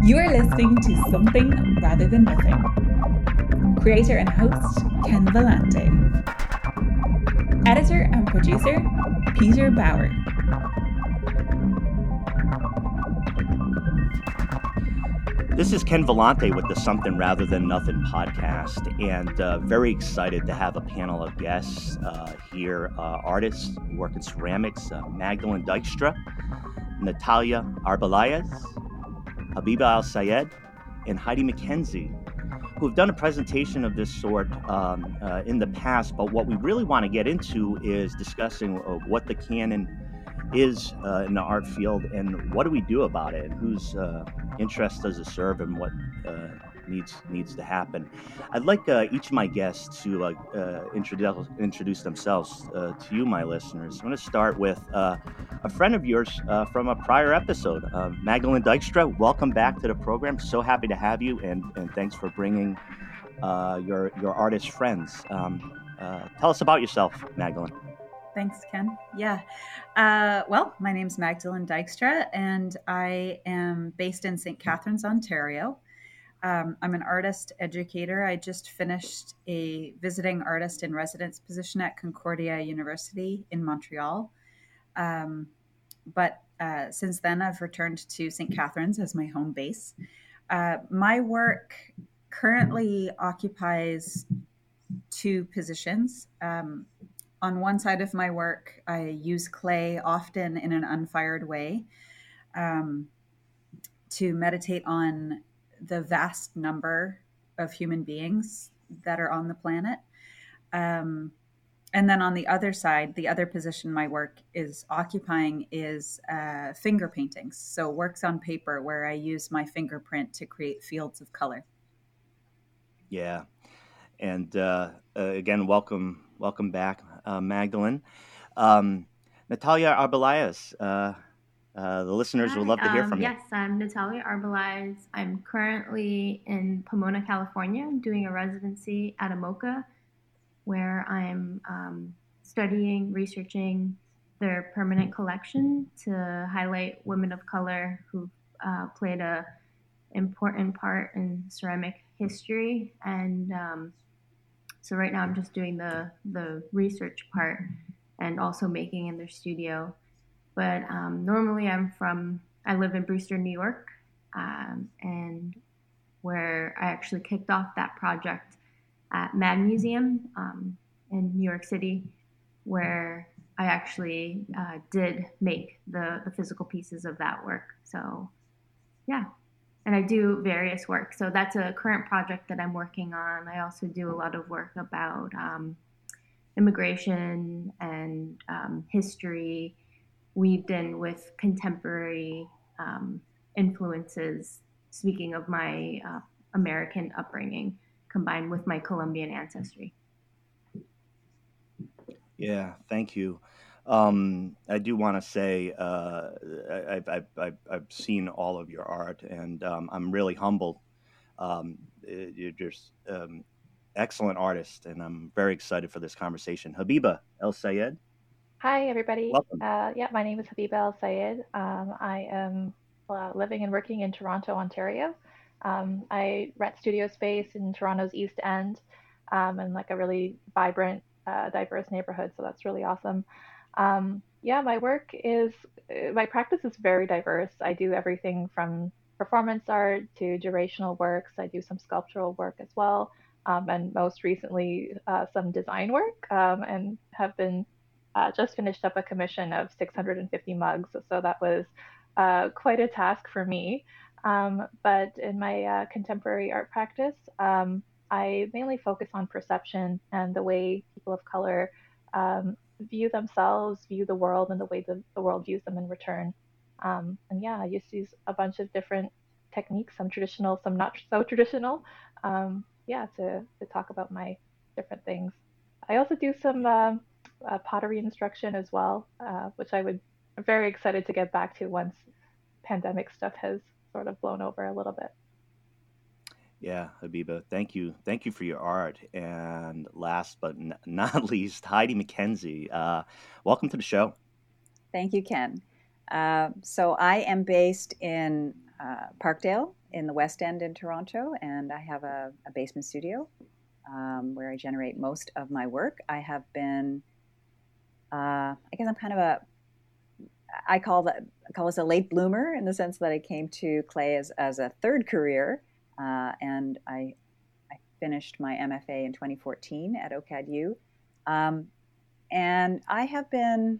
You are listening to Something Rather Than Nothing. Creator and host, Ken Vellante. Editor and producer, Peter Bauer. This is Ken Vellante with the Something Rather Than Nothing podcast, and very excited to have a panel of guests here, artists who work in ceramics, Magdalene Dijkstra, Natalia Arbeláez, Habiba Al-Sayed, and Heidi McKenzie, who have done a presentation of this sort in the past, but what we really want to get into is discussing what the canon is in the art field and what do we do about it and whose interest does it serve and what needs to happen. I'd like each of my guests to introduce themselves to you, my listeners. I'm going to start with a friend of yours from a prior episode, Magdalene Dijkstra. Welcome back to the program. So happy to have you, and thanks for bringing your artist friends. Tell us about yourself, Magdalene. Thanks, Ken. Yeah. Well, my name's Magdalene Dijkstra, and I am based in St. Catharines, Ontario. I'm an artist educator. I just finished a visiting artist in residence position at Concordia University in Montreal. But since then, I've returned to St. Catharines as my home base. My work currently occupies two positions. On one side of my work, I use clay often in an unfired way to meditate on the vast number of human beings that are on the planet. And then on the other side, the other position my work is occupying is finger paintings. So works on paper where I use my fingerprint to create fields of color. Yeah. And again, welcome back, Magdalene. Natalia Arbeláez, the listeners would love to hear from you. Yes, I'm Natalia Arbeláez. I'm currently in Pomona, California, doing a residency at AMOCA, where I'm studying, researching their permanent collection to highlight women of color who played a important part in ceramic history. And so right now I'm just doing the research part and also making in their studio. But normally I live in Brewster, New York, and where I actually kicked off that project at Mad Museum in New York City, where I actually did make the physical pieces of that work. So, yeah. And I do various work. So that's a current project that I'm working on. I also do a lot of work about immigration and history weaved in with contemporary influences, speaking of my American upbringing, combined with my Colombian ancestry. Yeah, thank you. I do want to say I've seen all of your art, and I'm really humbled. You're just excellent artist, and I'm very excited for this conversation. Habiba Al-Sayed. Hi, everybody. Welcome. My name is Habiba Al-Sayed. I am living and working in Toronto, Ontario. I rent studio space in Toronto's East End, and like a really vibrant, diverse neighborhood. So that's really awesome. My practice is very diverse. I do everything from performance art to durational works. I do some sculptural work as well, and most recently some design work, and have been just finished up a commission of 650 mugs. So that was quite a task for me. But in my contemporary art practice, I mainly focus on perception and the way people of color view themselves, view the world, and the way the world views them in return. I used to use a bunch of different techniques, some traditional, some not so traditional, to talk about my different things. I also do some pottery instruction as well, which I'm very excited to get back to once pandemic stuff has sort of blown over a little bit. Yeah, Habiba, thank you for your art. And last but not least, Heidi McKenzie, welcome to the show. Thank you, Ken. So I am based in Parkdale, in the West End in Toronto, and I have a basement studio where I generate most of my work. I have been, I guess I'm kind of I call this a late bloomer in the sense that I came to clay as a third career, and I finished my MFA in 2014 at OCAD-U. And I have been,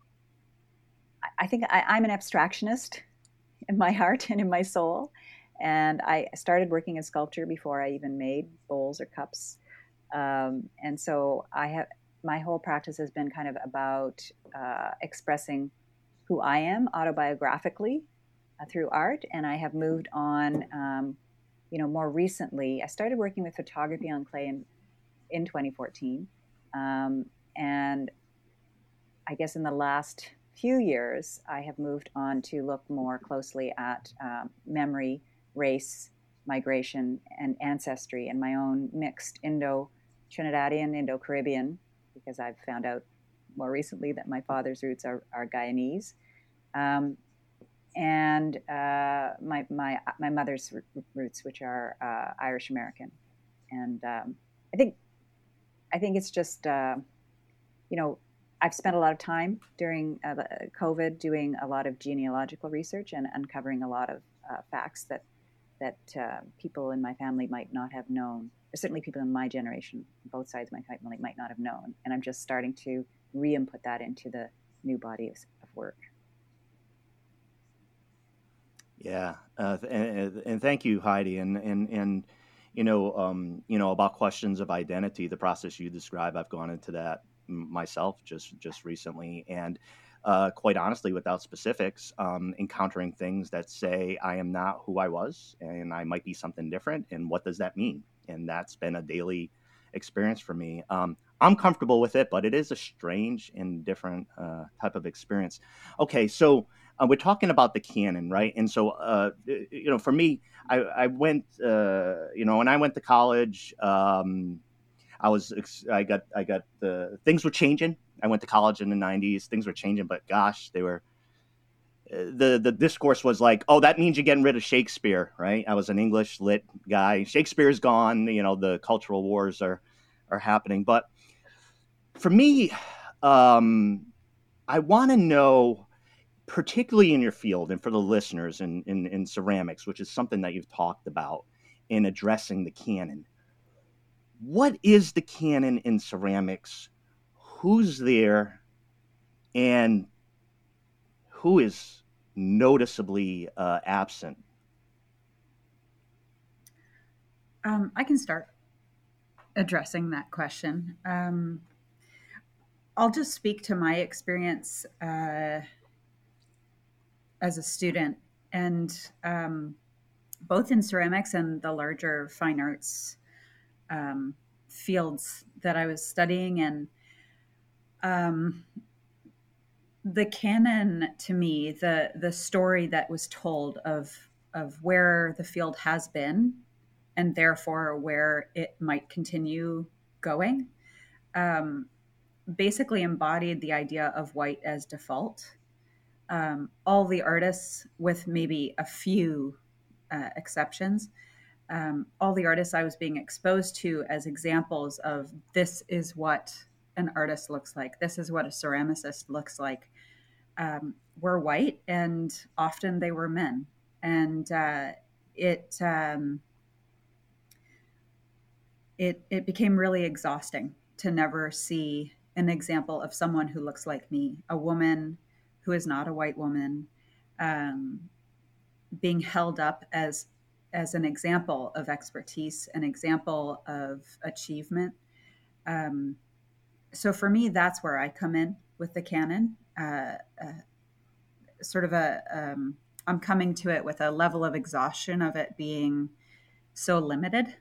I think I'm an abstractionist in my heart and in my soul. And I started working in sculpture before I even made bowls or cups. And so my whole practice has been kind of about expressing who I am autobiographically through art. And I have moved on, more recently. I started working with photography on clay in 2014. And I guess in the last few years, I have moved on to look more closely at memory, race, migration, and ancestry, and my own mixed Indo-Trinidadian, Indo-Caribbean, because I've found out more recently that my father's roots are Guyanese, and my mother's roots, which are Irish American. And I think it's just I've spent a lot of time during COVID doing a lot of genealogical research and uncovering a lot of facts that people in my family might not have known, or certainly people in my generation, both sides of my family, might not have known. And I'm just starting to re-input that into the new body of work. Yeah, and thank you, Heidi. And about questions of identity, the process you describe, I've gone into that myself just recently, and quite honestly, without specifics, encountering things that say I am not who I was, and I might be something different, and what does that mean? And that's been a daily experience for me. I'm comfortable with it, but it is a strange and different type of experience. Okay, so we're talking about the canon, right? And so, for me, I went, when I went to college, I got things were changing. I went to college in the 90s. Things were changing, but gosh, they were, the discourse was like, oh, that means you're getting rid of Shakespeare, right? I was an English lit guy. Shakespeare's gone, the cultural wars are happening. But for me, I want to know, particularly in your field and for the listeners in ceramics, which is something that you've talked about in addressing the canon. What is the canon in ceramics? Who's there? And who is noticeably absent? I can start addressing that question. I'll just speak to my experience as a student, and both in ceramics and the larger fine arts fields that I was studying. And the canon, to me, the story that was told of where the field has been and therefore where it might continue going, basically embodied the idea of white as default. All the artists, with maybe a few exceptions, all the artists I was being exposed to as examples of this is what an artist looks like, this is what a ceramicist looks like, were white, and often they were men. And it became really exhausting to never see an example of someone who looks like me, a woman who is not a white woman, being held up as an example of expertise, an example of achievement. So for me, that's where I come in with the canon. I'm coming to it with a level of exhaustion of it being so limited.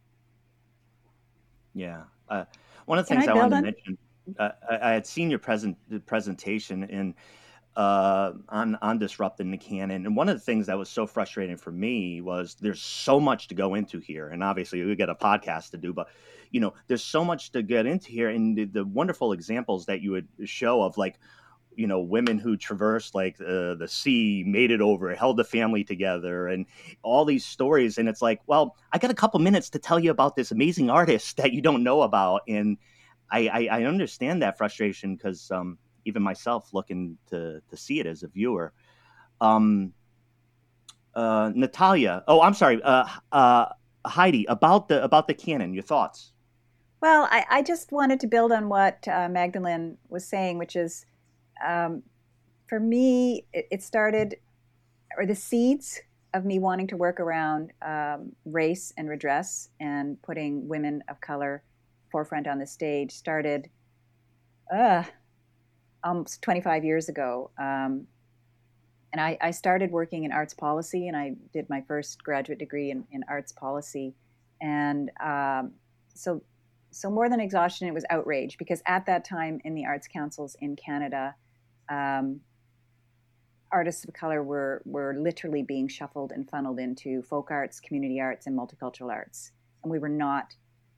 Yeah. One of the things I wanted to mention, I had seen your presentation in on disrupting the canon, and one of the things that was so frustrating for me was there's so much to go into here, and obviously we got a podcast to do, but there's so much to get into here, and the wonderful examples that you would show of, like, women who traversed like the sea, made it over, held the family together, and all these stories. And it's like, well, I got a couple minutes to tell you about this amazing artist that you don't know about. And I understand that frustration because even myself looking to see it as a viewer. Natalia, oh, I'm sorry, Heidi, about the canon, your thoughts. Well, I just wanted to build on what Magdalene was saying, which is, for me, it started, or the seeds of me wanting to work around race and redress and putting women of color forefront on the stage started almost 25 years ago. And I started working in arts policy, and I did my first graduate degree in arts policy. And so more than exhaustion, it was outrage, because at that time in the arts councils in Canada, artists of color were literally being shuffled and funneled into folk arts, community arts, and multicultural arts. And we were not,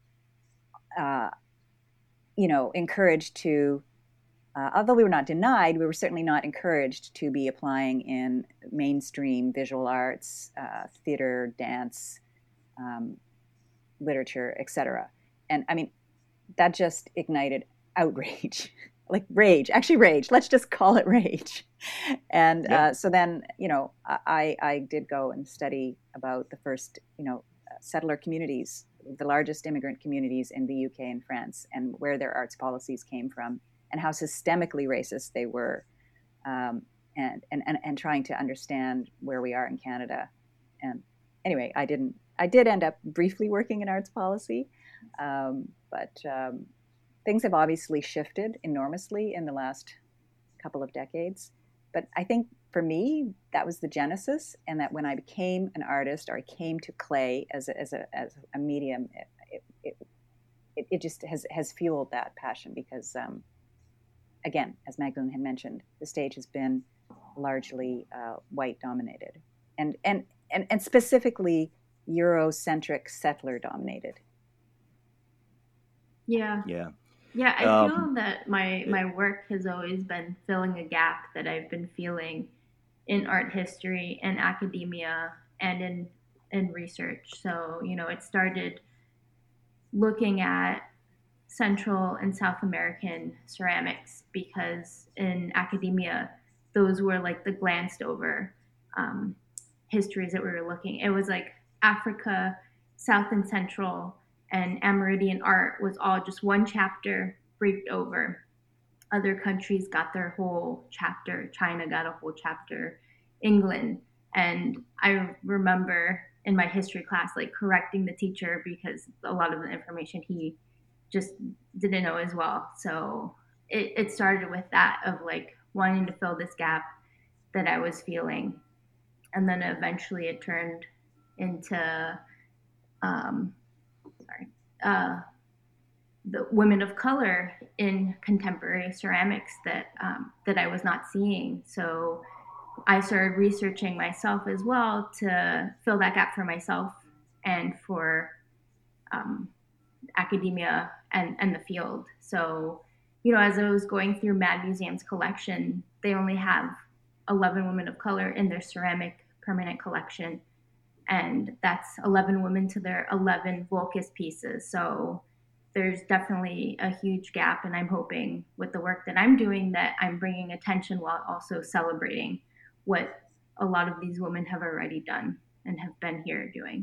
encouraged to, although we were not denied, we were certainly not encouraged to be applying in mainstream visual arts, theater, dance, literature, etc. And I mean, that just ignited outrage, like rage, actually rage. Let's just call it rage. And so then, I did go and study about the first, settler communities, the largest immigrant communities in the UK and France, and where their arts policies came from, and how systemically racist they were, and trying to understand where we are in Canada. And anyway, I did end up briefly working in arts policy, but things have obviously shifted enormously in the last couple of decades. But I think for me, that was the genesis, and that when I became an artist, or I came to clay as a medium, it just has fueled that passion, because again, as Magdalene had mentioned, the stage has been largely white dominated, and specifically Eurocentric settler dominated. Yeah. I feel that my work has always been filling a gap that I've been feeling in art history and academia and in research. So, it started looking at Central and South American ceramics, because in academia, those were like the glanced over histories that we were looking. It was like Africa, South and Central, and Amerindian art was all just one chapter briefed over. Other countries got their whole chapter. China got a whole chapter. England. And I remember in my history class, like correcting the teacher, because a lot of the information he just didn't know as well. So it started with that, of like wanting to fill this gap that I was feeling. And then eventually it turned into the women of color in contemporary ceramics that I was not seeing. So I started researching myself as well to fill that gap for myself and for academia and the field. So, as I was going through Mad Museum's collection, they only have 11 women of color in their ceramic permanent collection. And that's 11 women to their 11 Volcus pieces. So there's definitely a huge gap. And I'm hoping with the work that I'm doing that I'm bringing attention while also celebrating what a lot of these women have already done and have been here doing.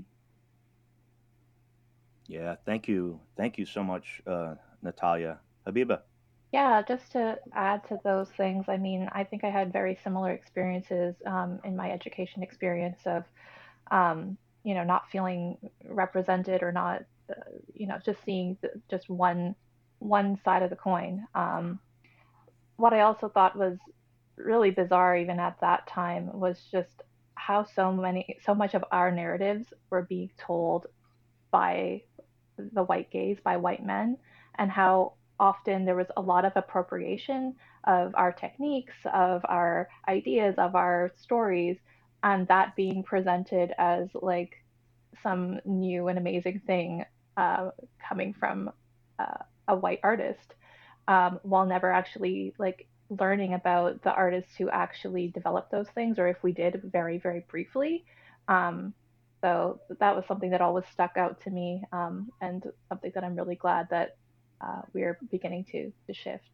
Yeah, thank you. Thank you so much, Natalia. Habiba. Yeah, just to add to those things, I mean, I think I had very similar experiences in my education experience of, not feeling represented, or not, just seeing just one side of the coin. What I also thought was really bizarre, even at that time, was just how so much of our narratives were being told by the white gaze, by white men, and how often there was a lot of appropriation of our techniques, of our ideas, of our stories, and that being presented as like some new and amazing thing coming from a white artist, while never actually like learning about the artists who actually developed those things, or if we did very, very briefly. Um, so that was something that always stuck out to me, and something that I'm really glad that we're beginning to shift.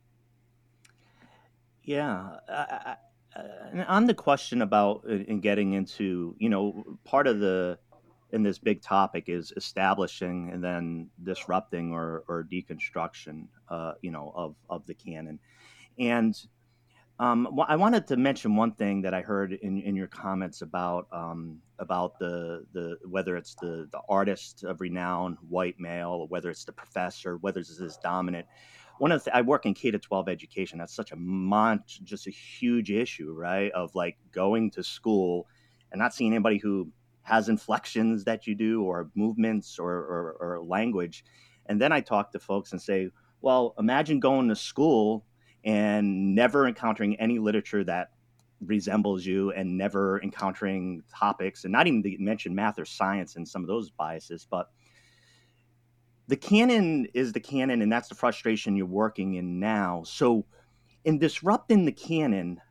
Yeah. And on the question about in getting into, part of in this big topic is establishing and then disrupting or deconstruction, of the canon. And I wanted to mention one thing that I heard in your comments about the whether it's the artist of renown, white male, or whether it's the professor, whether it's this dominant. I work in K-12 education. That's such just a huge issue, right? Of like going to school and not seeing anybody who has inflections that you do, or movements, or language. And then I talk to folks and say, well, imagine going to school and never encountering any literature that resembles you, and never encountering topics, and not even to mention math or science and some of those biases. But the canon is the canon, and that's the frustration you're working in now. So in disrupting the canon,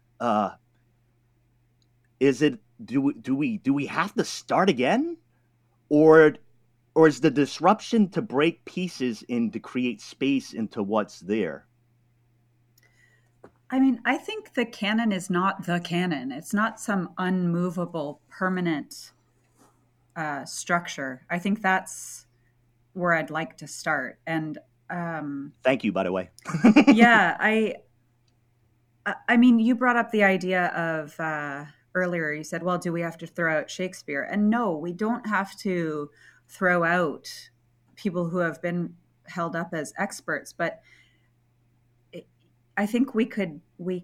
do we have to start again, or is the disruption to break pieces and to create space into what's there? I mean, I think the canon is not the canon. It's not some unmovable, permanent structure. I think that's where I'd like to start. And thank you, by the way. Yeah, I mean, you brought up the idea of earlier. You said, "Well, do we have to throw out Shakespeare?" And no, we don't have to throw out people who have been held up as experts, but I think we could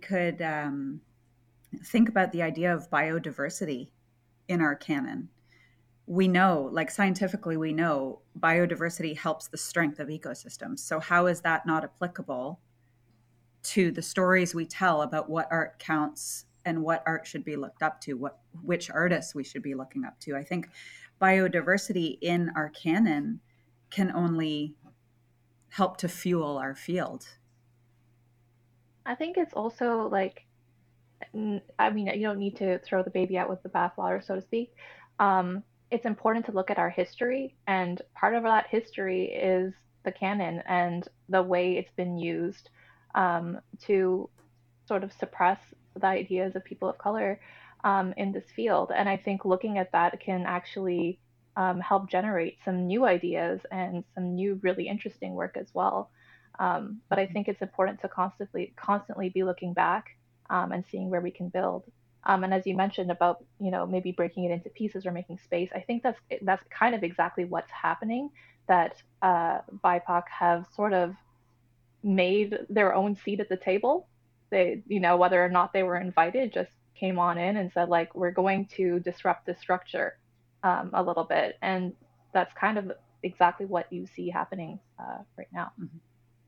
think about the idea of biodiversity in our canon. We know, like scientifically, we know biodiversity helps the strength of ecosystems. So how is that not applicable to the stories we tell about what art counts and what art should be looked up to, which artists we should be looking up to? I think biodiversity in our canon can only help to fuel our field. I think it's also like, I mean, you don't need to throw the baby out with the bathwater, so to speak. It's important to look at our history, and part of that history is the canon and the way it's been used to sort of suppress the ideas of people of color in this field. And I think looking at that can actually help generate some new ideas and some new really interesting work as well. But I think it's important to constantly be looking back and seeing where we can build. And as you mentioned about, maybe breaking it into pieces or making space, I think that's kind of exactly what's happening. That BIPOC have sort of made their own seat at the table. They, whether or not they were invited, just came on in and said, like, we're going to disrupt the structure a little bit. And that's kind of exactly what you see happening right now. Mm-hmm.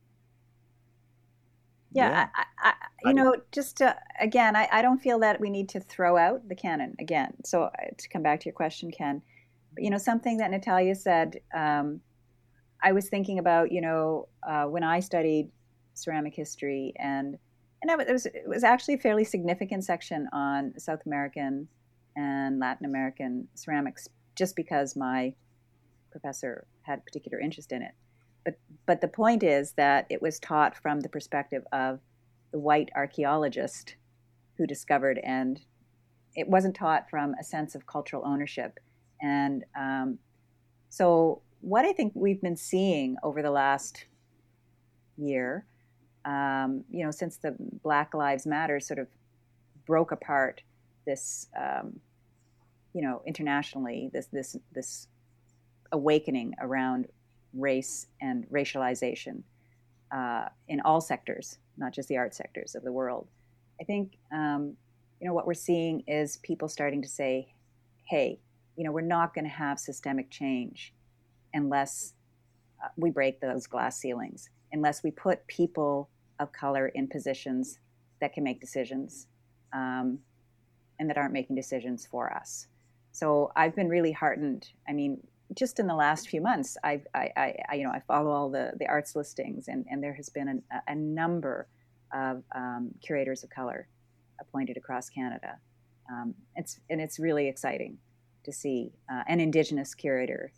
Yeah, just again, I don't feel that we need to throw out the canon again. So to come back to your question, Ken, something that Natalia said, I was thinking about, when I studied ceramic history, and it was actually a fairly significant section on South American and Latin American ceramics, just because my professor had particular interest in it. But the point is that it was taught from the perspective of the white archaeologist who discovered, and it wasn't taught from a sense of cultural ownership. And so what I think we've been seeing over the last year, since the Black Lives Matter sort of broke apart this, internationally, this awakening around race and racialization in all sectors, not just the art sectors of the world. I think, what we're seeing is people starting to say, hey, we're not going to have systemic change unless we break those glass ceilings, unless we put people of color in positions that can make decisions and that aren't making decisions for us. So I've been really heartened. I mean, just in the last few months, I follow all the arts listings, and there has been a number of curators of color appointed across Canada. It's really exciting to see an Indigenous curator.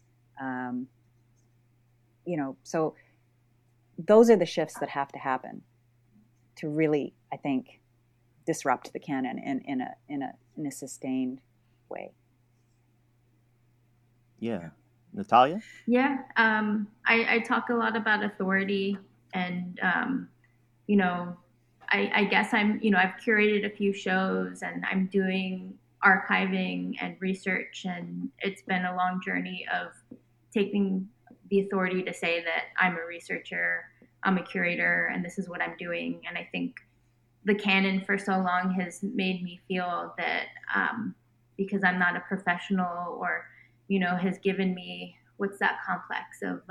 So those are the shifts that have to happen to really, I think, disrupt the canon in a sustained way. Yeah. Natalia? Yeah, I talk a lot about authority, and I guess I've curated a few shows, and I'm doing archiving and research, and it's been a long journey of taking the authority to say that I'm a researcher, I'm a curator, and this is what I'm doing. And I think the canon for so long has made me feel that because I'm not a professional, or has given me, what's that complex of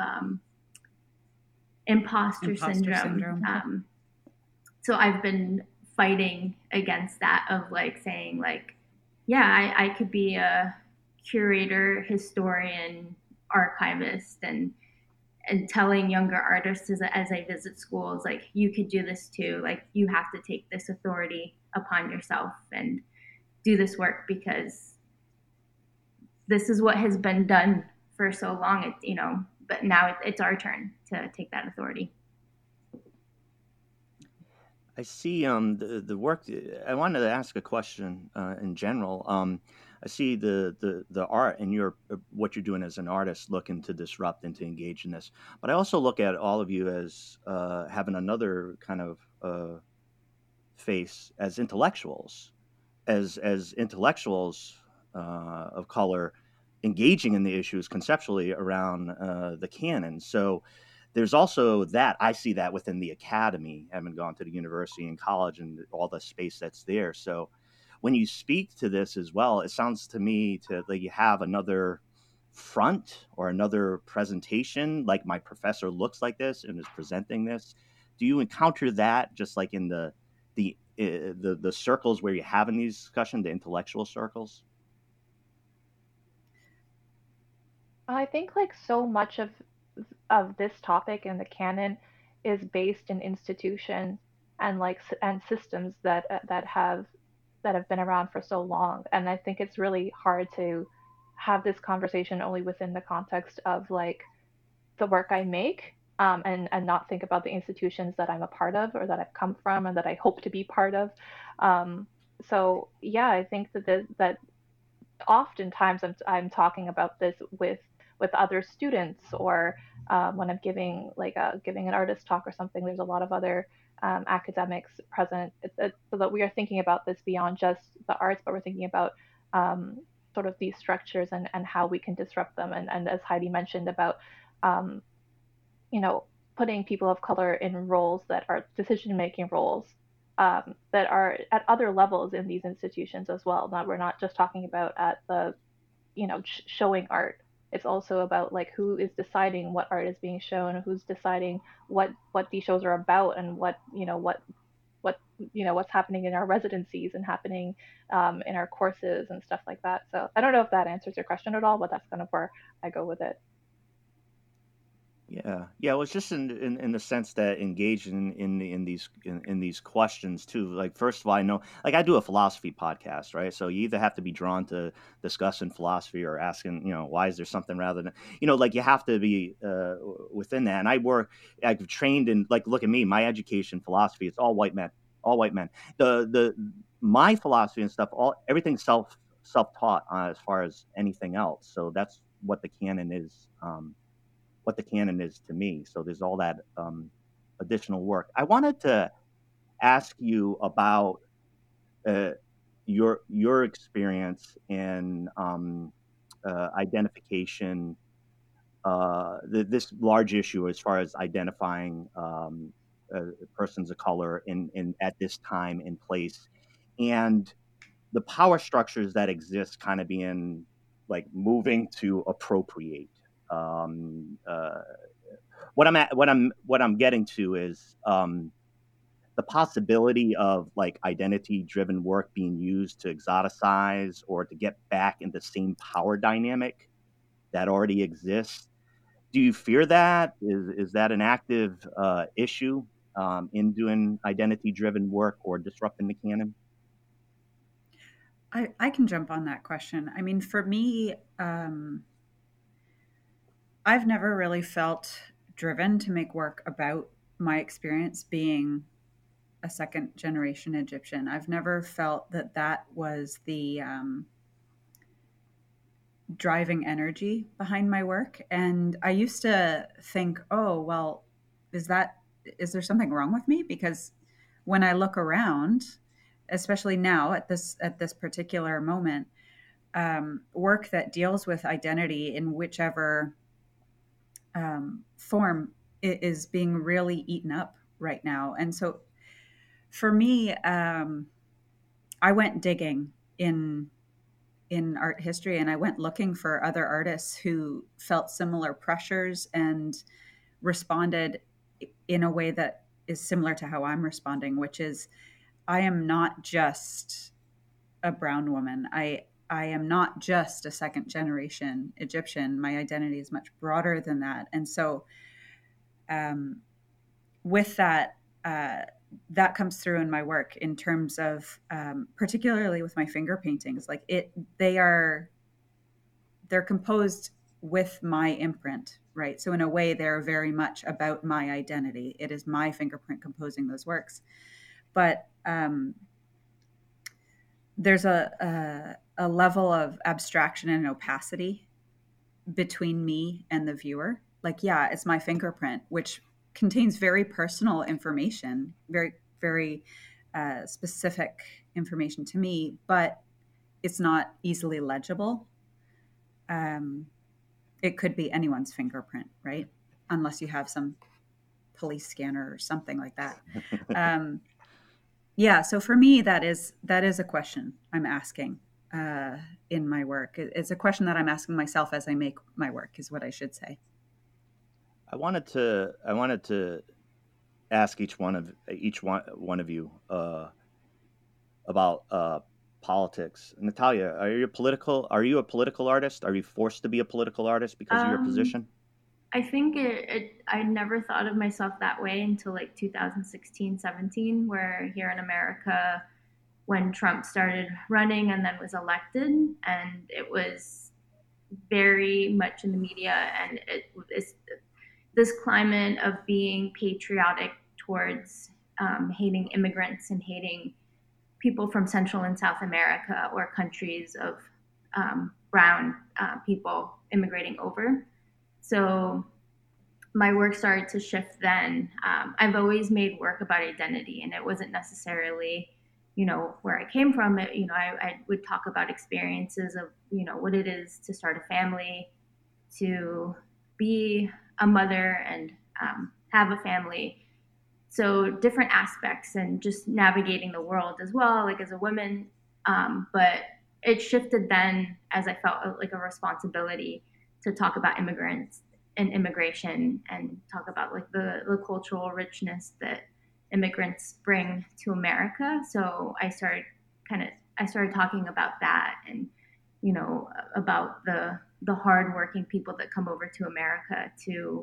imposter syndrome. So I've been fighting against that, of like saying like, yeah, I could be a curator, historian, archivist, and telling younger artists as I visit schools, like, you could do this too. Like, you have to take this authority upon yourself and do this work, because this is what has been done for so long. But now it's our turn to take that authority. I see the work. I wanted to ask a question in general. I see the art and what you're doing as an artist, looking to disrupt and to engage in this. But I also look at all of you as having another kind of face as intellectuals, as intellectuals of color, engaging in the issues conceptually around the canon. So there's also that. I see that within the academy, having gone to the university and college and all the space that's there. So when you speak to this as well, it sounds to me that you have another front or another presentation, like my professor looks like this and is presenting this. Do you encounter that just like in the circles where you're having these discussions, the intellectual circles? I think like so much of this topic and the canon is based in institutions and and systems that have been around for so long, and I think it's really hard to have this conversation only within the context of like the work I make, and not think about the institutions that I'm a part of or that I've come from and that I hope to be part of. So yeah, I think that oftentimes I'm talking about this with other students, or when I'm giving an artist talk or something. There's a lot of other academics present, so that we are thinking about this beyond just the arts, but we're thinking about sort of these structures and how we can disrupt them. And as Heidi mentioned about putting people of color in roles that are decision-making roles, that are at other levels in these institutions as well. We're not just talking about at the, showing art. It's also about like who is deciding what art is being shown, who's deciding what these shows are about, and what's happening in our residencies and happening in our courses and stuff like that. So I don't know if that answers your question at all, but that's kind of where I go with it. Yeah. It was just in the sense that engaging in these questions too. Like, first of all, I know, like, I do a philosophy podcast, right? So you either have to be drawn to discussing philosophy or asking, why is there something, rather than, like, you have to be within that. And I've trained in, like, look at me, my education, philosophy, it's all white men. My philosophy and stuff, everything's self-taught as far as anything else. So that's what the canon is. What the canon is to me. So there's all that additional work. I wanted to ask you about your experience in identification, this large issue as far as identifying persons of color in at this time and place, and the power structures that exist kind of being like moving to appropriate. What I'm getting to is the possibility of like identity-driven work being used to exoticize or to get back in the same power dynamic that already exists. Do you fear that? Is that an active issue in doing identity-driven work or disrupting the canon? I can jump on that question. I mean, for me, I've never really felt driven to make work about my experience being a second generation Egyptian. I've never felt that that was the driving energy behind my work. And I used to think, oh, well, is there something wrong with me? Because when I look around, especially now at this particular moment, work that deals with identity in whichever form is being really eaten up right now. And so for me, I went digging in art history, and I went looking for other artists who felt similar pressures and responded in a way that is similar to how I'm responding, which is I am not just a brown woman. I am not just a second generation Egyptian. My identity is much broader than that. And so with that, that comes through in my work in terms of, particularly with my finger paintings, like they're composed with my imprint, right? So in a way, they're very much about my identity. It is my fingerprint composing those works. But there's a level of abstraction and opacity between me and the viewer. Like, yeah, it's my fingerprint, which contains very personal information, very, very specific information to me, but it's not easily legible. It could be anyone's fingerprint, right? Unless you have some police scanner or something like that. Yeah, so for me, that is a question I'm asking in my work. It's a question that I'm asking myself as I make my work, is what I should say. I wanted to ask each one of you about politics. Natalia, are you a political artist? Are you forced to be a political artist because of your position? I think I never thought of myself that way until like 2016, 17, where here in America, when Trump started running and then was elected, and it was very much in the media, and it's this climate of being patriotic towards hating immigrants and hating people from Central and South America or countries of brown people immigrating over. So my work started to shift then. I've always made work about identity, and it wasn't necessarily, where I came from. I would talk about experiences of, what it is to start a family, to be a mother and have a family. So different aspects and just navigating the world as well, like as a woman. But it shifted then as I felt like a responsibility to talk about immigrants and immigration and talk about like the cultural richness that immigrants bring to America. So I started talking about that and, about the hardworking people that come over to America to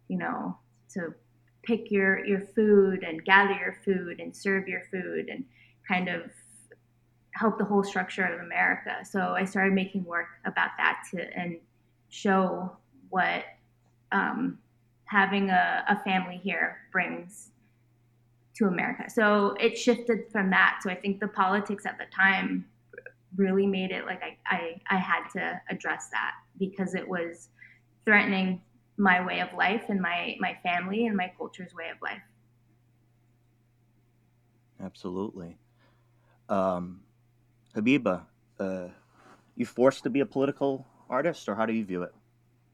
pick your food and gather your food and serve your food and kind of help the whole structure of America. So I started making work about that and show what having a family here brings to America. So it shifted from that. So I think the politics at the time really made it like I had to address that because it was threatening my way of life and my family and my culture's way of life. Absolutely. Habiba, you forced to be a political artist, or how do you view it?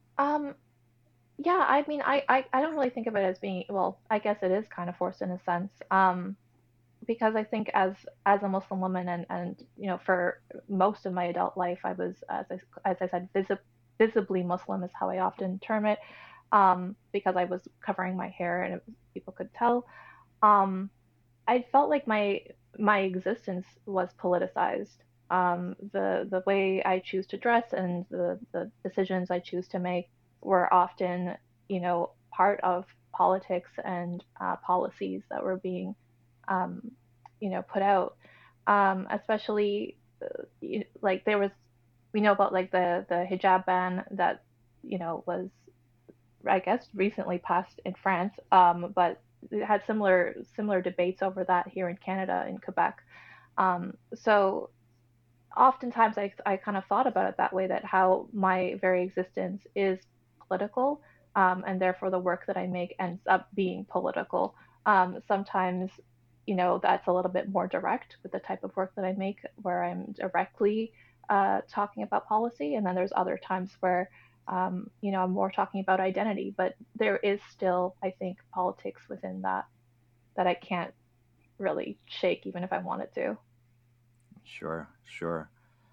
Yeah, I mean, I don't really think of it as being, well, I guess it is kind of forced in a sense, because I think as a Muslim woman and for most of my adult life, I was, as I said, visibly Muslim is how I often term it, because I was covering my hair and people could tell. I felt like my existence was politicized. The way I choose to dress and the decisions I choose to make were often, part of politics and policies that were being, put out. Especially like we know about like the hijab ban that was, I guess, recently passed in France, but it had similar debates over that here in Canada, in Quebec. So oftentimes I kind of thought about it that way, that how my very existence is political, and therefore the work that I make ends up being political. Sometimes, that's a little bit more direct with the type of work that I make, where I'm directly talking about policy. And then there's other times where, I'm more talking about identity. But there is still, I think, politics within that I can't really shake, even if I wanted to. Sure, sure.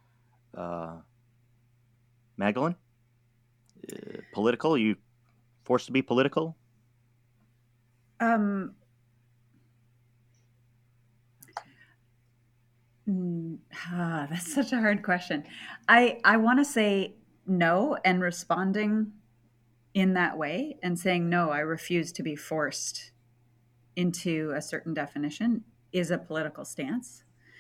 Magdalene, political? You forced to be political? That's such a hard question. I want to say no, and responding in that way and saying no, I refuse to be forced into a certain definition is a political stance.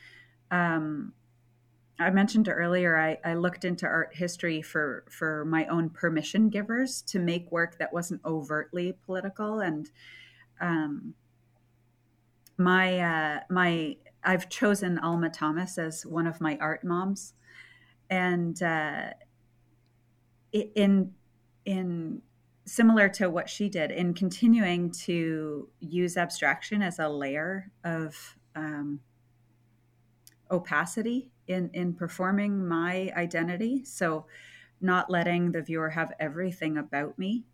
I mentioned earlier, I looked into art history for my own permission givers to make work that wasn't overtly political. And I've chosen Alma Thomas as one of my art moms. And in similar to what she did, in continuing to use abstraction as a layer of opacity in performing my identity. So not letting the viewer have everything about me,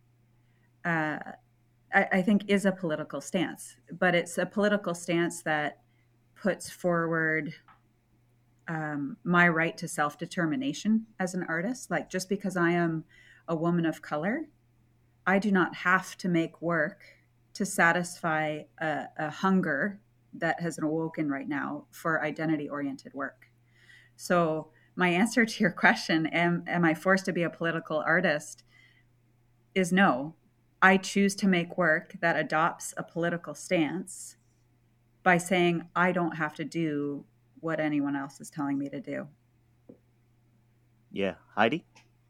I think is a political stance, but it's a political stance that puts forward my right to self-determination as an artist. Like, just because I am a woman of color, I do not have to make work to satisfy a hunger that has awoken right now for identity-oriented work. So my answer to your question, am I forced to be a political artist, is no. I choose to make work that adopts a political stance by saying I don't have to do what anyone else is telling me to do. Yeah. Heidi?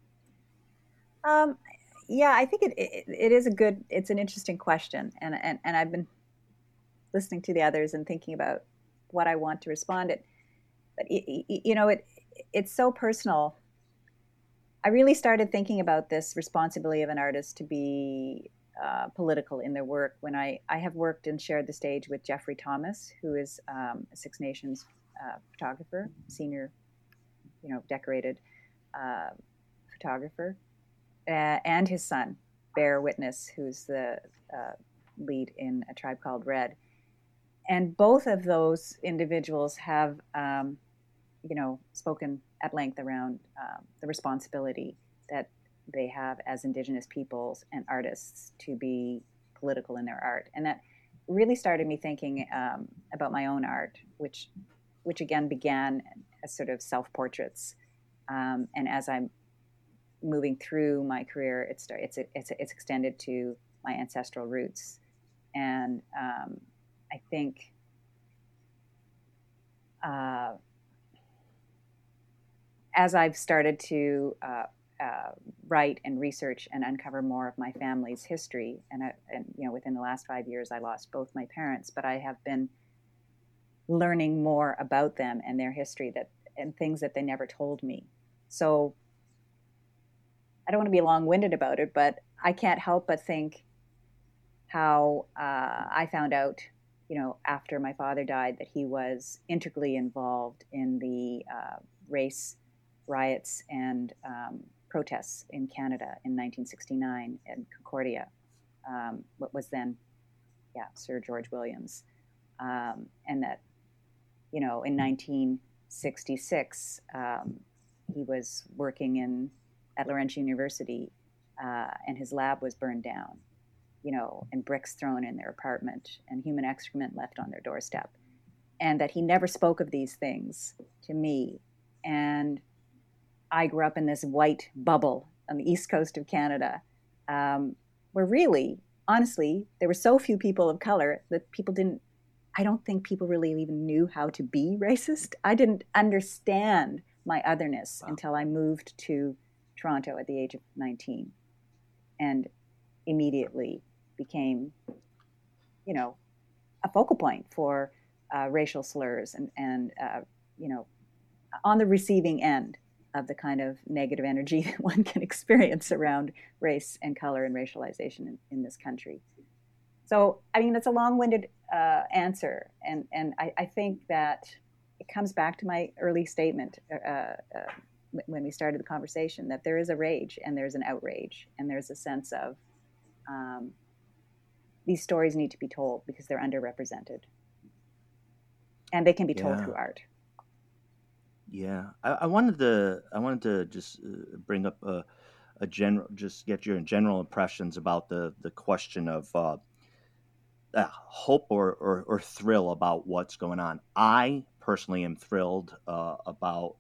Yeah, I think it's an interesting question. And I've been listening to the others and thinking about what I want to respond it. But it's so personal. I really started thinking about this responsibility of an artist to be political in their work when I have worked and shared the stage with Jeffrey Thomas, who is a Six Nations photographer, senior, decorated photographer, and his son, Bear Witness, who's the lead in A Tribe Called Red. And both of those individuals have, spoken at length around the responsibility that they have as Indigenous peoples and artists to be political in their art. And that really started me thinking about my own art, which again began as sort of self-portraits. And as I'm moving through my career, it's extended to my ancestral roots. And I think as I've started to write and research and uncover more of my family's history, and within the last 5 years, I lost both my parents, but I have been learning more about them and their history and things that they never told me. So I don't want to be long-winded about it, but I can't help but think how I found out, after my father died, that he was integrally involved in the race riots and protests in Canada in 1969 in Concordia, what was then, Sir George Williams. And that, in 1966, he was working at Laurentian University, and his lab was burned down, and bricks thrown in their apartment and human excrement left on their doorstep. And that he never spoke of these things to me. And I grew up in this white bubble on the east coast of Canada, where really, honestly, there were so few people of color that I don't think people really even knew how to be racist. I didn't understand my otherness until I moved to Toronto at the age of 19 and immediately became, a focal point for racial slurs and on the receiving end of the kind of negative energy that one can experience around race and color and racialization in this country. So, I mean, that's a long-winded answer, and I think that it comes back to my early statement when we started the conversation, that there is a rage and there's an outrage and there's a sense of these stories need to be told because they're underrepresented, and they can be told through art. Yeah, I wanted to just bring up a general, just get your general impressions about the question of hope or thrill about what's going on. I personally am thrilled about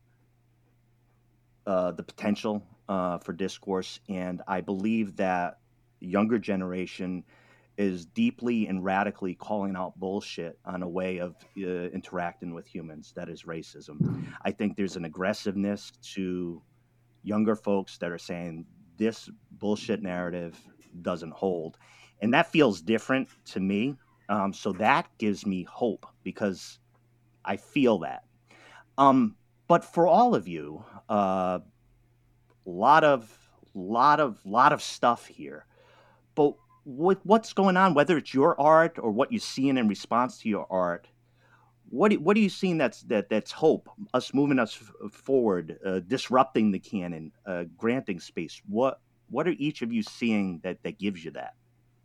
the potential for discourse, and I believe that the younger generation is deeply and radically calling out bullshit on a way of interacting with humans that is racism. I think there's an aggressiveness to younger folks that are saying this bullshit narrative doesn't hold. And that feels different to me. So that gives me hope because I feel that. But for all of you, lot of stuff here. But what's going on, whether it's your art or what you're seeing in response to your art, what are you seeing that's hope, us moving us forward, disrupting the canon, granting space? What are each of you seeing that gives you that?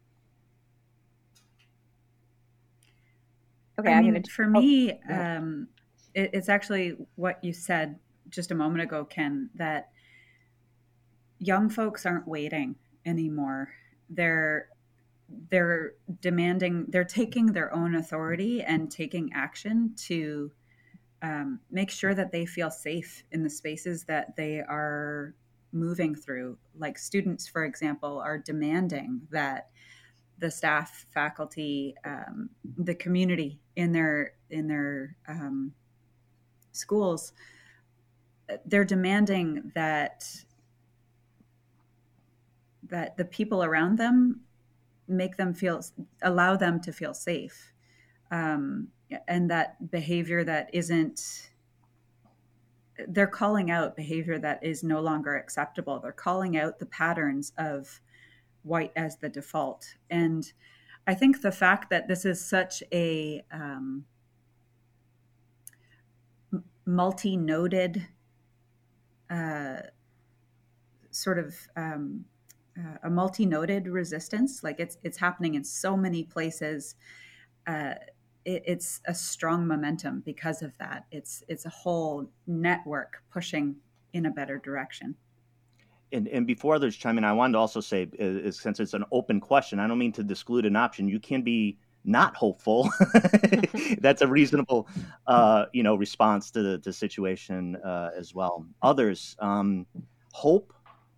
Okay, for me, it's actually what you said just a moment ago, Ken, that young folks aren't waiting anymore. They're demanding, they're taking their own authority and taking action to make sure that they feel safe in the spaces that they are moving through. Like students, for example, are demanding that the staff, faculty, the community in their schools, they're demanding that the people around them allow them to feel safe, and that behavior that isn't, they're calling out behavior that is no longer acceptable. They're calling out the patterns of white as the default. And I think the fact that this is such a multi-noded a multi-noded resistance, like it's happening in so many places. It's a strong momentum because of that. It's a whole network pushing in a better direction. And before others chime in, I wanted to also say, since it's an open question, I don't mean to exclude an option. You can be not hopeful. That's a reasonable, response to the situation as well. Others, hope.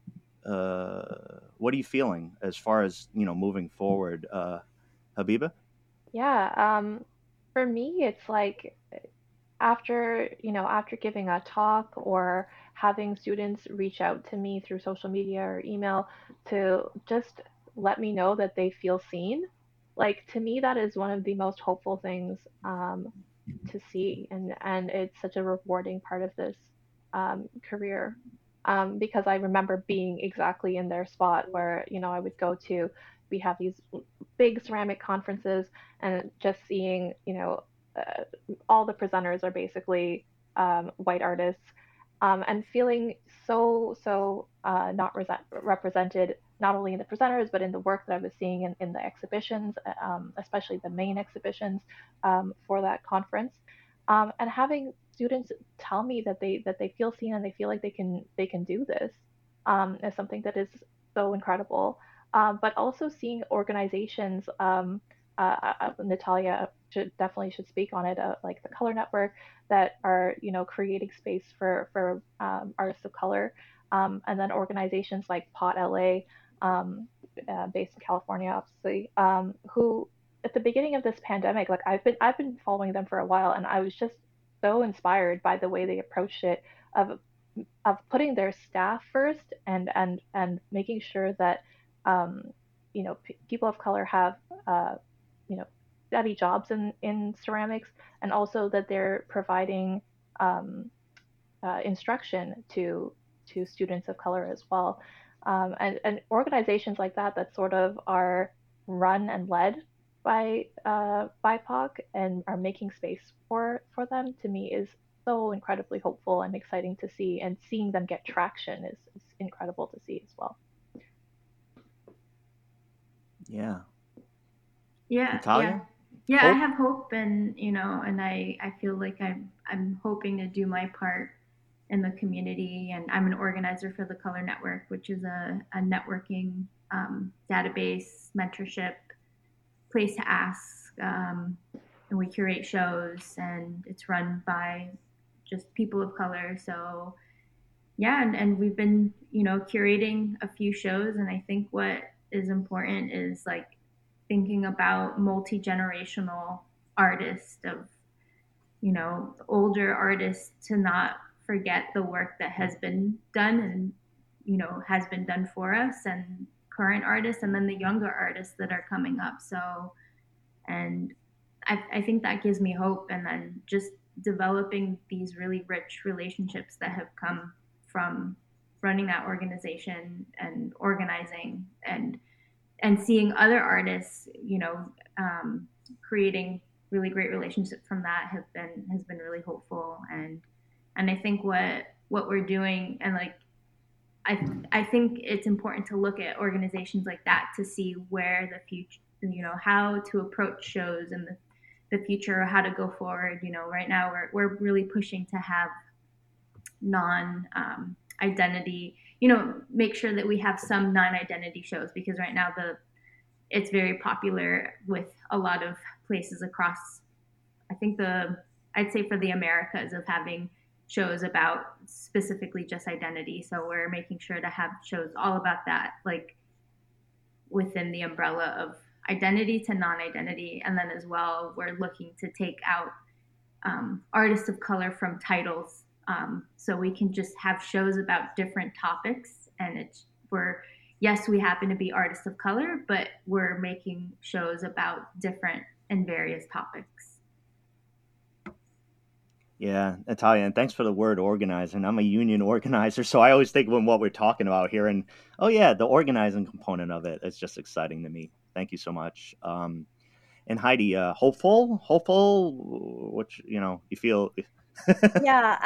What are you feeling as far as moving forward, Habiba? Yeah, for me, it's like after giving a talk or having students reach out to me through social media or email to just let me know that they feel seen. Like to me, that is one of the most hopeful things to see, and it's such a rewarding part of this career. Because I remember being exactly in their spot where I would go to. We have these big ceramic conferences, and just seeing all the presenters are basically white artists, and feeling so not represented, not only in the presenters but in the work that I was seeing in the exhibitions, especially the main exhibitions for that conference, and having students tell me that they feel seen and they feel like they can do this is something that is so incredible. But also seeing organizations, Natalia should speak on it, like the Color Network, that are creating space for artists of color, and then organizations like Pot LA, based in California, obviously, who at the beginning of this pandemic, like I've been following them for a while, and I was just so inspired by the way they approached it of putting their staff first and making sure that people of color have you know steady jobs in ceramics, and also that they're providing um, instruction to students of color as well. And organizations like that sort of are run and led by BIPOC and are making space for them, to me is so incredibly hopeful and exciting to see. And seeing them get traction is incredible to see as well. Yeah. Yeah. Natalia? Yeah, Hope? I have hope, and and I feel like I'm hoping to do my part in the community, and I'm an organizer for the Color Network, which is a networking database, mentorship, place to ask, and we curate shows, and it's run by just people of color. So yeah, and we've been curating a few shows, and I think what is important is like thinking about multi-generational artists, of older artists, to not forget the work that has been done and has been done for us, and current artists, and then the younger artists that are coming up. So, and I think that gives me hope, and then just developing these really rich relationships that have come from running that organization and organizing, and seeing other artists, creating really great relationships from that has been really hopeful. And I think what we're doing, and like I think it's important to look at organizations like that to see where the future, how to approach shows in the future, or how to go forward. Right now we're really pushing to have non-identity, make sure that we have some non-identity shows, because right now it's very popular with a lot of places across, I think I'd say for the Americas, of having shows about specifically just identity. So we're making sure to have shows all about that, like within the umbrella of identity to non-identity. And then as well, we're looking to take out artists of color from titles, so we can just have shows about different topics. And yes, we happen to be artists of color, but we're making shows about different and various topics. Yeah, Natalia, and thanks for the word organizer. And I'm a union organizer, so I always think when what we're talking about here, and oh yeah, the organizing component of it is just exciting to me. Thank you so much. And Heidi, hopeful, what you feel? Yeah,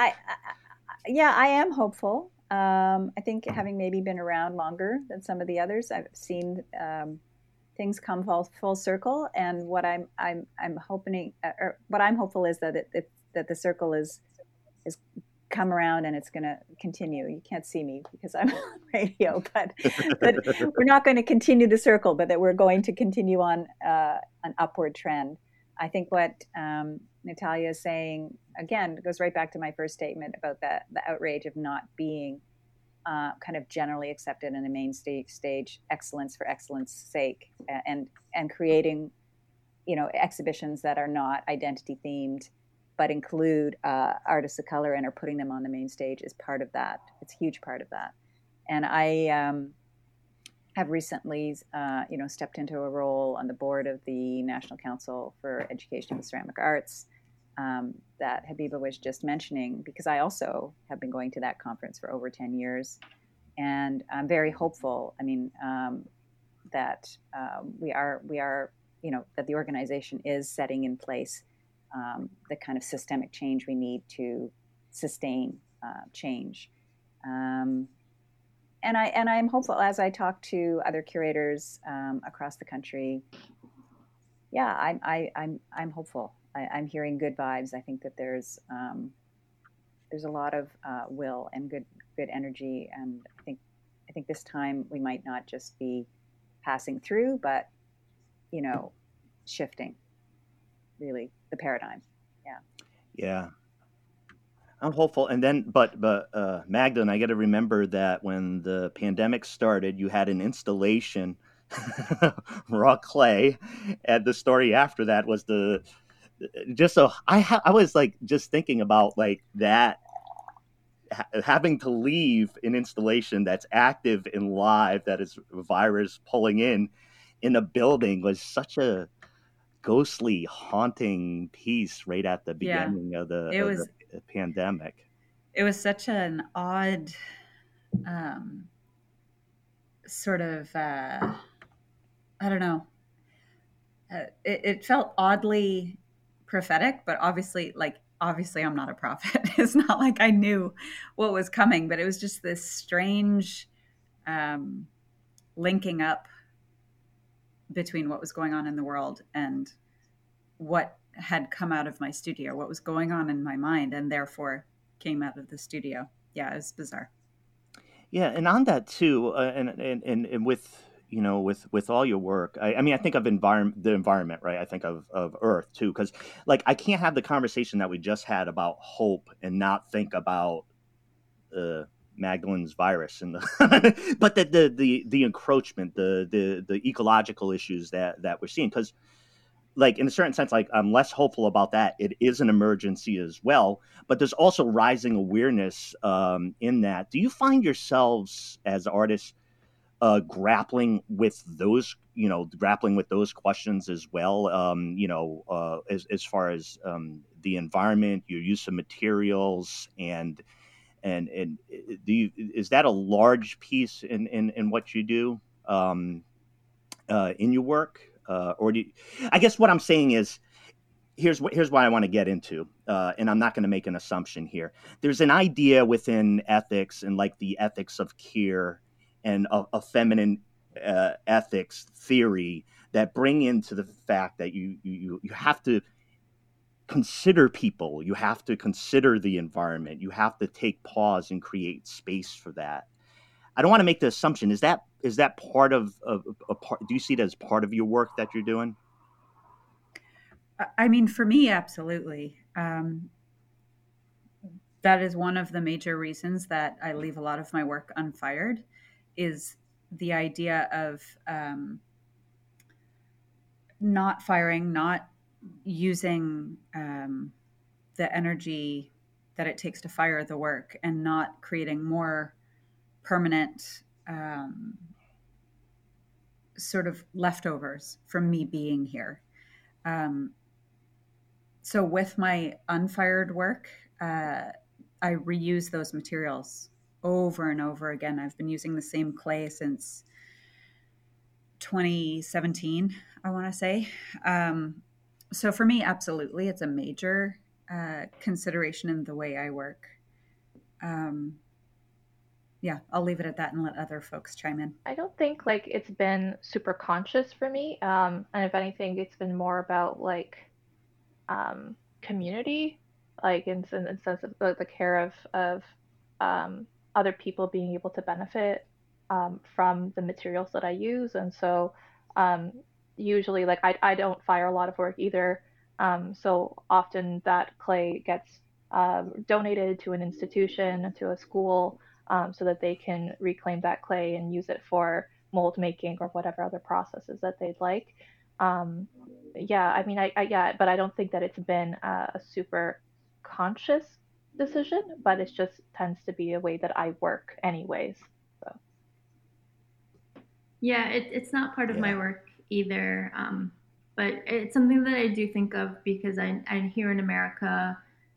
I am hopeful. I think, having maybe been around longer than some of the others, I've seen things come full circle. And what I'm hoping, or what I'm hopeful, is that that the circle is come around, and it's going to continue. You can't see me because I'm on radio, but we're not going to continue the circle, but that we're going to continue on an upward trend. I think what Natalia is saying, again, goes right back to my first statement about the outrage of not being kind of generally accepted in the main stage excellence for excellence sake, and creating exhibitions that are not identity themed but include artists of color and are putting them on the main stage is part of that. It's a huge part of that. And I have recently, stepped into a role on the board of the National Council for Education of the Ceramic Arts that Habiba was just mentioning, because I also have been going to that conference for over 10 years. And I'm very hopeful, that we are, that the organization is setting in place the kind of systemic change we need to sustain change. And I'm hopeful as I talk to other curators across the country. Yeah, I'm hopeful. I'm hearing good vibes. I think that there's a lot of will and good energy, and I think this time we might not just be passing through, but shifting really the paradigm. Yeah, I'm hopeful. And then, but Magdalene, I got to remember that when the pandemic started, you had an installation raw clay, and the story after that was I was like just thinking about like that having to leave an installation that's active and live, that is virus pulling in a building, was such a ghostly, haunting piece right at the beginning of the pandemic. It was such an odd sort of, I don't know. It felt oddly prophetic, but obviously I'm not a prophet. It's not like I knew what was coming, but it was just this strange linking up between what was going on in the world and what had come out of my studio, what was going on in my mind, and therefore came out of the studio. Yeah, it was bizarre. Yeah, and on that too, and with all your work, I mean, I think of the environment, right? I think of Earth too, because like I can't have the conversation that we just had about hope and not think about Magdalene's virus and but the encroachment, the ecological issues that we're seeing, because like in a certain sense, like I'm less hopeful about that. It is an emergency as well, but there's also rising awareness in that. Do you find yourselves as artists grappling with those questions as well? As far as the environment, your use of materials, and is that a large piece in what you do in your work? Or I guess what I'm saying is, here's what I want to get into, and I'm not going to make an assumption here. There's an idea within ethics and like the ethics of care and a feminine ethics theory that bring into the fact that you have to consider people, you have to consider the environment, you have to take pause and create space for that. I don't want to make the assumption. Is that part of a part? Do you see it as part of your work that you're doing? I mean, for me, absolutely. That is one of the major reasons that I leave a lot of my work unfired, is the idea of not firing, not using the energy that it takes to fire the work, and not creating more permanent sort of leftovers from me being here. So with my unfired work, I reuse those materials over and over again. I've been using the same clay since 2017, I want to say. So for me, absolutely, it's a major consideration in the way I work. Yeah, I'll leave it at that and let other folks chime in. I don't think like it's been super conscious for me. And if anything, it's been more about like community, like in the sense of the care of other people being able to benefit from the materials that I use. And so usually like I don't fire a lot of work either. So often that clay gets donated to an institution, to a school, so that they can reclaim that clay and use it for mold making or whatever other processes that they'd like. Yeah, I mean, but I don't think that it's been a super conscious decision, but it just tends to be a way that I work anyways. So. Yeah, it's not part of my work either, but it's something that I do think of because I here in America,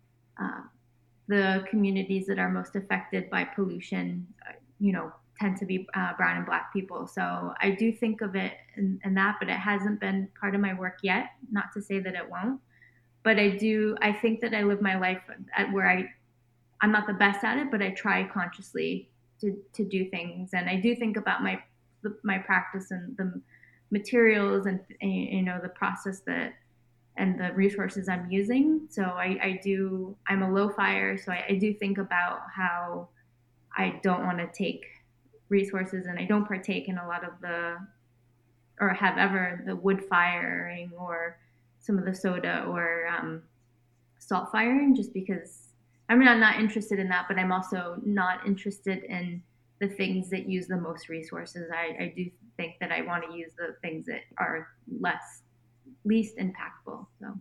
the communities that are most affected by pollution, tend to be brown and black people. So I do think of it in that, but it hasn't been part of my work yet. Not to say that it won't, but I think that I live my life at where I'm not the best at it, but I try consciously to do things. And I do think about my practice and the materials and the process and the resources I'm using. So I'm a low fire. So I do think about how I don't want to take resources, and I don't partake in a lot of or have ever the wood firing or some of the soda or salt firing, just because I'm not interested in that, but I'm also not interested in the things that use the most resources. I do think that I want to use the things that are least impactful. So.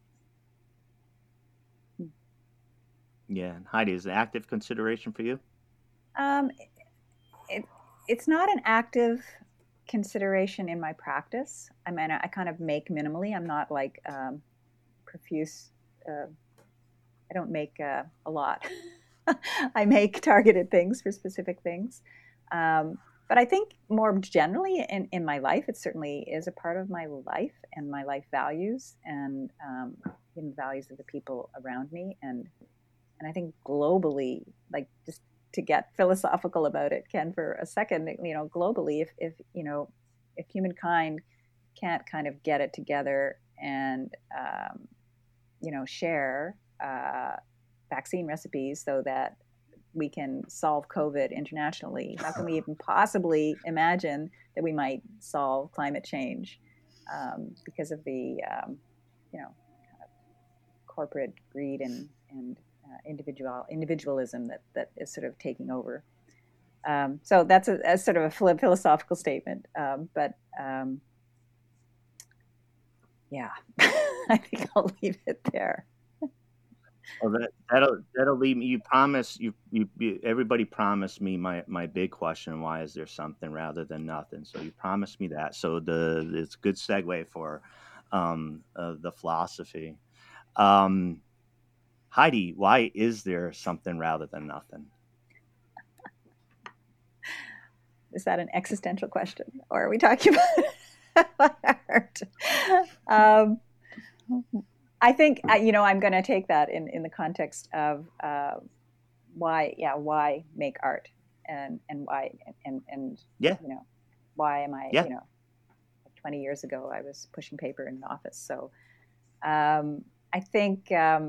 Yeah. Heidi, is it active consideration for you? It's not an active consideration in my practice. I mean, I kind of make minimally. I'm not like profuse. I don't make a lot. I make targeted things for specific things. But I think more generally in my life, it certainly is a part of my life and my life values and in the values of the people around me. And I think globally, like just to get philosophical about it, Ken, for a second, globally, if humankind can't kind of get it together and, share vaccine recipes so that we can solve COVID internationally, how can we even possibly imagine that we might solve climate change because of the, kind of corporate greed and individualism that is sort of taking over. So that's a sort of a philosophical statement. But yeah, I think I'll leave it there. Well, that'll leave me. You promise you everybody promised me my big question: why is there something rather than nothing? So you promised me that. So it's a good segue for the philosophy. Heidi, why is there something rather than nothing? Is that an existential question, or are we talking about art? I think I'm going to take that in the context of why make art and why why am I 20 years ago I was pushing paper in an office. So I think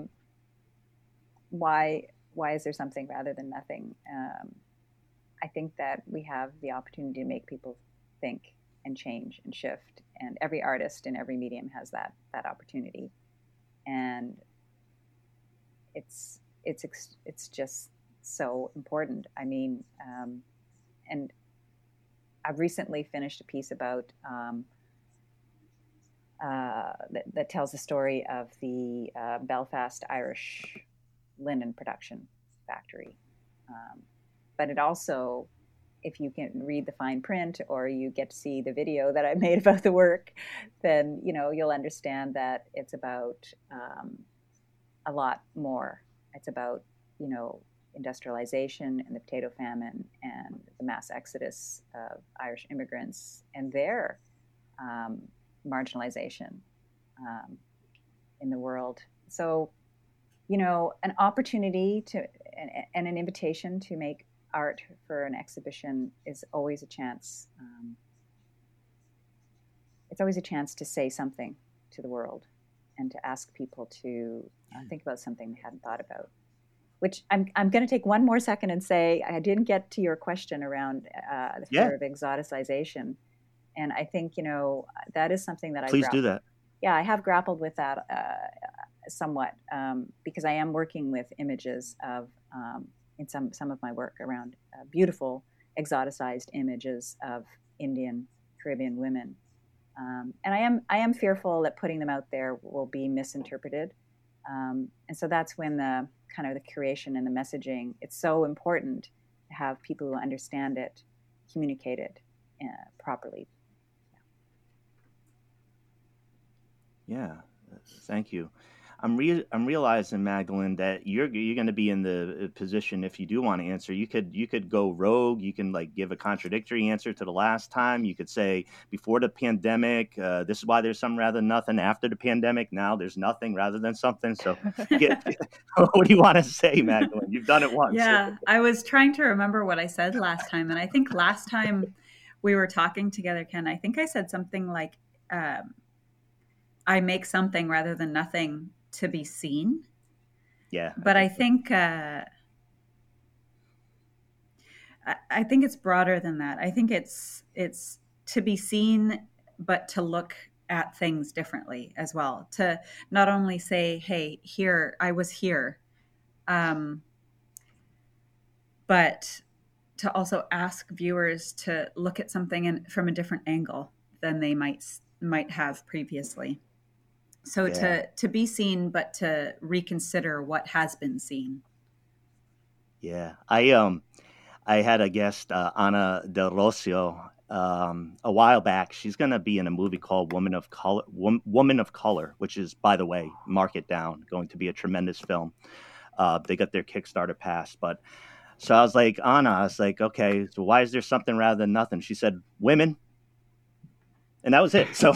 why is there something rather than nothing? I think that we have the opportunity to make people think and change and shift, and every artist in every medium has that opportunity. And it's just so important. I mean, and I've recently finished a piece about that tells the story of the Belfast Irish linen production factory. But it also, if you can read the fine print or you get to see the video that I made about the work, then you'll understand that it's about a lot more. It's about industrialization and the potato famine and the mass exodus of Irish immigrants and their marginalization in the world. So, an opportunity and an invitation to make art for an exhibition is always a chance. It's always a chance to say something to the world and to ask people to think about something they hadn't thought about. Which I'm going to take one more second and say I didn't get to your question around the fear of exoticization, and I think that is something that Please do that. Yeah, I have grappled with that somewhat because I am working with images of. In some of my work around beautiful exoticized images of Indian Caribbean women, and I am fearful that putting them out there will be misinterpreted, and so that's when the kind of the curation and the messaging. It's so important to have people who understand it communicate it properly. Yeah, thank you. I'm realizing, Magdalene, that you're going to be in the position, if you do want to answer, you could go rogue. You can give a contradictory answer to the last time. You could say before the pandemic, this is why there's something rather than nothing. After the pandemic, now there's nothing rather than something. So what do you want to say, Magdalene? You've done it once. Yeah, I was trying to remember what I said last time. And I think last time we were talking together, Ken, I think I said something like, I make something rather than nothing to be seen. Yeah. But I think it's broader than that. I think it's to be seen, but to look at things differently as well. To not only say, hey, here, I was here, but to also ask viewers to look at something from a different angle than they might have previously. So to be seen, but to reconsider what has been seen. Yeah, I had a guest, Ana Del Rocio, a while back. She's going to be in a movie called Woman of Color, which is, by the way, mark it down, going to be a tremendous film. They got their Kickstarter passed, but so I was like, Anna, I was like, okay, so why is there something rather than nothing? She said, women. And that was it. So,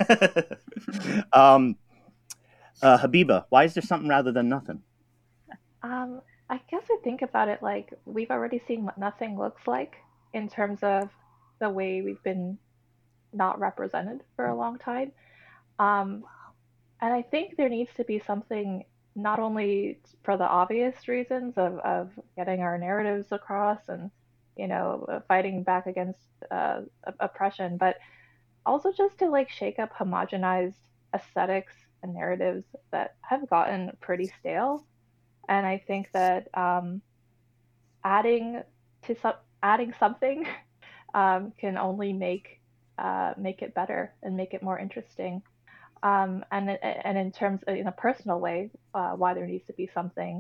Habiba, why is there something rather than nothing? I guess I think about it like we've already seen what nothing looks like in terms of the way we've been not represented for a long time. And I think there needs to be something not only for the obvious reasons of getting our narratives across and, fighting back against oppression, but also just to like shake up homogenized aesthetics and narratives that have gotten pretty stale. And I think that adding something can only make it better and make it more interesting. And in terms of, in a personal way, why there needs to be something.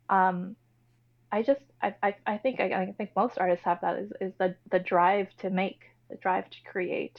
I think most artists have that is the drive to make, the drive to create.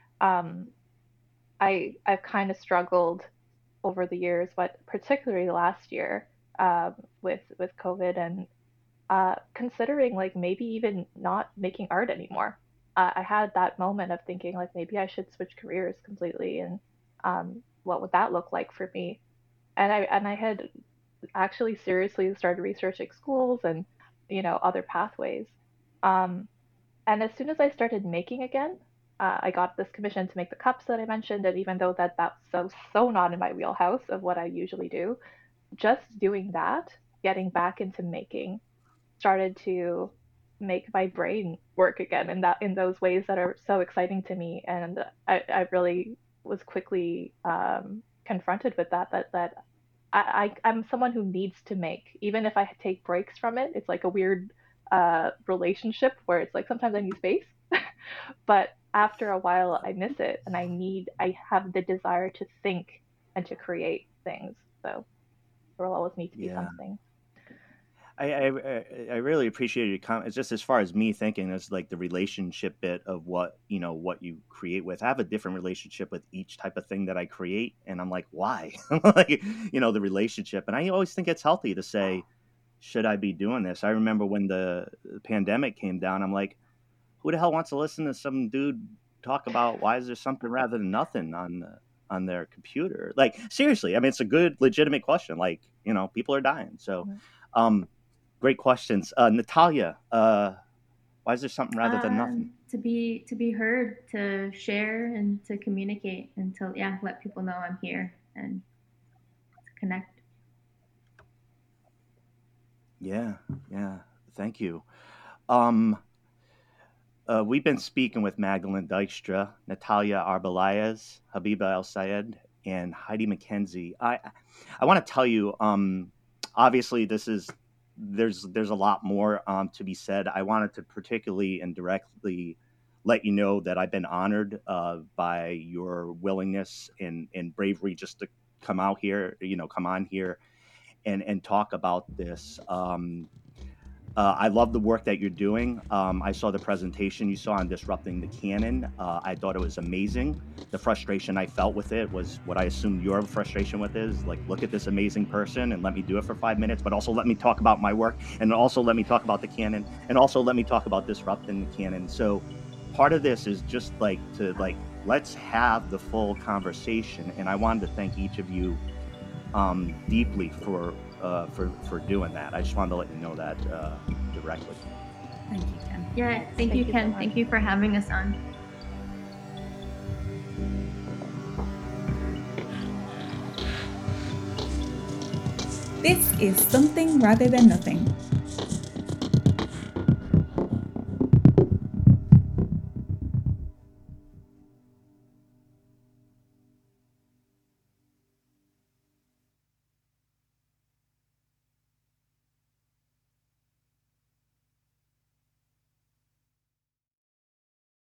I've kind of struggled over the years, but particularly last year with COVID and considering like maybe even not making art anymore. I had that moment of thinking like maybe I should switch careers completely, and what would that look like for me? And I had actually seriously started researching schools and other pathways. And as soon as I started making again, I got this commission to make the cups that I mentioned, and even though that's so not in my wheelhouse of what I usually do, just doing that, getting back into making, started to make my brain work again in those ways that are so exciting to me. And I really was quickly confronted with that I'm someone who needs to make, even if I take breaks from it. It's like a weird relationship where it's like sometimes I need space, but after a while I miss it, and I have the desire to think and to create things. So there will always need to be something. I really appreciate your comment. Just as far as me thinking, it's like the relationship bit of what you create with. I have a different relationship with each type of thing that I create, and I'm like, why? Like, the relationship. And I always think it's healthy to say, should I be doing this? I remember when the pandemic came down, I'm like, who the hell wants to listen to some dude talk about why is there something rather than nothing on their computer? Like, seriously, I mean, it's a good, legitimate question. Like, people are dying. So, great questions. Natalia, why is there something rather than nothing? To be heard, to share, and to communicate, and to let people know I'm here and to connect. Yeah. Thank you. We've been speaking with Magdalene Dykstra, Natalia Arbeláez, Habiba El-Sayed, and Heidi McKenzie. I want to tell you, obviously there's a lot more to be said. I wanted to particularly and directly let you know that I've been honored by your willingness and bravery just to come on here and talk about this. I love the work that you're doing. I saw the presentation you saw on disrupting the canon. I thought it was amazing. The frustration I felt with it was what I assume your frustration with is, like, look at this amazing person and let me do it for 5 minutes, but also let me talk about my work, and also let me talk about the canon, and also let me talk about disrupting the canon. So part of this is just let's have the full conversation. And I wanted to thank each of you deeply for doing that. I just wanted to let you know that directly. Thank you, Ken. Yeah, thank you, Ken. Thank you for having us on. This is Something Rather Than Nothing,